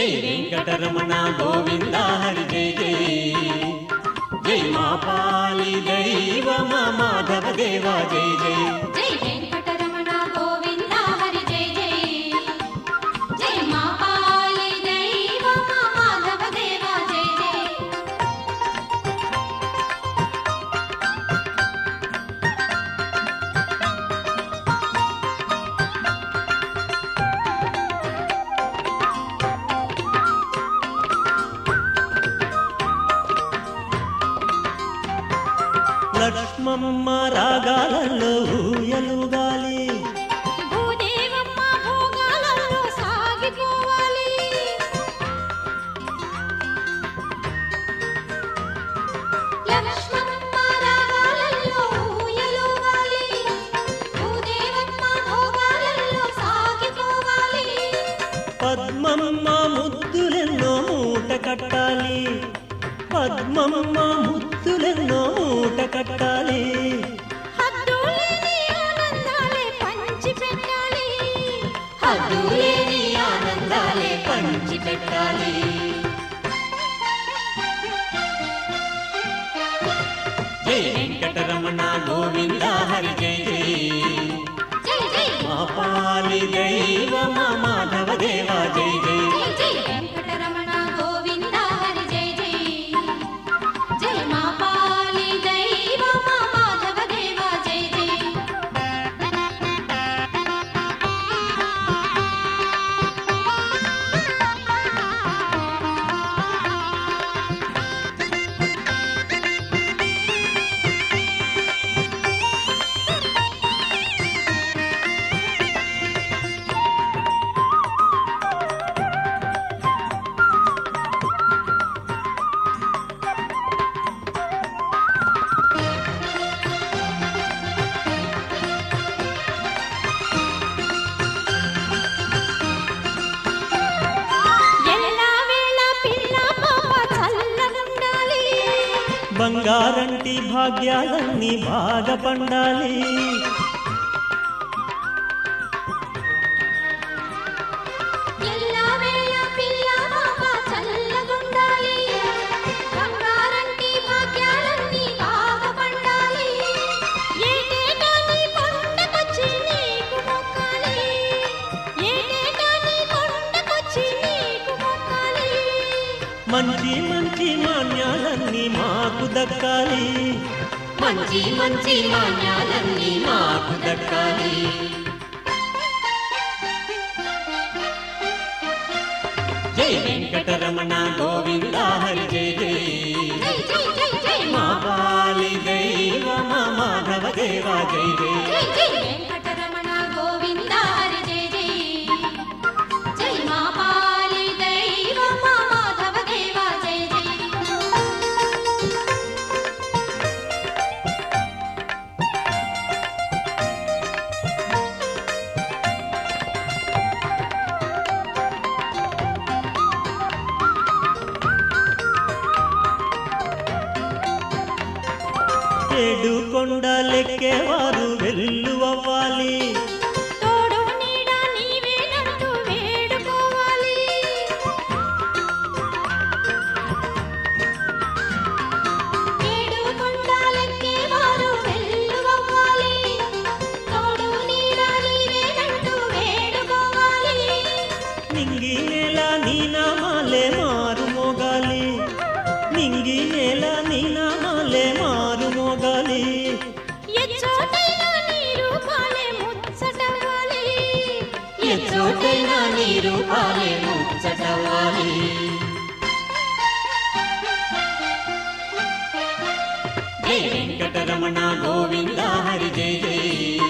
జై వెంకటరమణ గోవింద హరి జై జై జై మా పాలి దైవమ మాధవ దేవా జై జై జై వెంకటరమణ గోవింద హరి జై జై జై మా పాలి దైవమ మాధవ దేవా జై జై లక్ష్మమ్మ రాగాలలో ఊయలుగాలి భూదేవమ్మ భోగాలలో సాగిపోవాలి లక్ష్మమ్మ రాగాలలో ఊయలుగాలి భూదేవమ్మ భోగాలలో సాగిపోవాలి పద్మమ్మ ముద్దులెన్నో మూట కట్టాలి పద్మమ్మ ముద్దులెన్నో మూట కట్టాలి హద్దులేని ఆనందాలే పంచి పెట్టాలి హద్దులేని ఆనందాలే పంచి పెట్టాలి జై వెంకటరమణ గోవింద హరి జై జై జై జై మా పాలి దైవమ మాధవ దేవా జై జై జై జై వెంకటరమణ గోవింద హరి జై జై జై మా పాలి దైవమ మాధవ దేవా జై జై ఎల్లవేళ పిల్ల పాప చల్లగుండాలి బంగారంటి భాగ్యాలన్నీ బాగా పండాలి ఎల్లవేళ పిల్ల పాప చల్లగుండాలి బంగారంటి భాగ్యాలన్నీ బాగా పండాలి ఏటేటా నీ కొండకొచ్చి నీకు మొక్కాలి ఏటేటా నీ కొండకొచ్చి నీకు మొక్కాలి మంచి మంచి మాన్యాలన్నీ మాకు దక్కాలి మంచి మంచి మాన్యాలన్నీ మాకు దక్కాలి జై వెంకటరమణ గోవింద హరి జై జై జై జై జై జై మా పాలి దైవమ మాధవ దేవా జై జై జై జై వెంకటరమణ గోవింద హరి జై జై జై మా పాలి దైవమ మాధవ దేవా జై జై ఏడు కొండలెక్కేవారు వెల్లువవ్వాలి తోడు నీడ నీవేనంటూ వేడుకోవాలి ఏడు కొండలెక్కేవారు వెల్లువవ్వాలి తోడు నీడ నీవేనంటూ వేడుకోవాలి నింగి నేల నీ నామాలే మారు మోగాలి నింగి నేల నీ నామాలే మారు మోగాలి ఎచ్చోటైనా నీ రూపాలే ముచ్చటవ్వాలి ఎచ్చోటైనా నీ రూపాలే ముచ్చటవ్వాలి జై వెంకటరమణ గోవింద హరి జై జై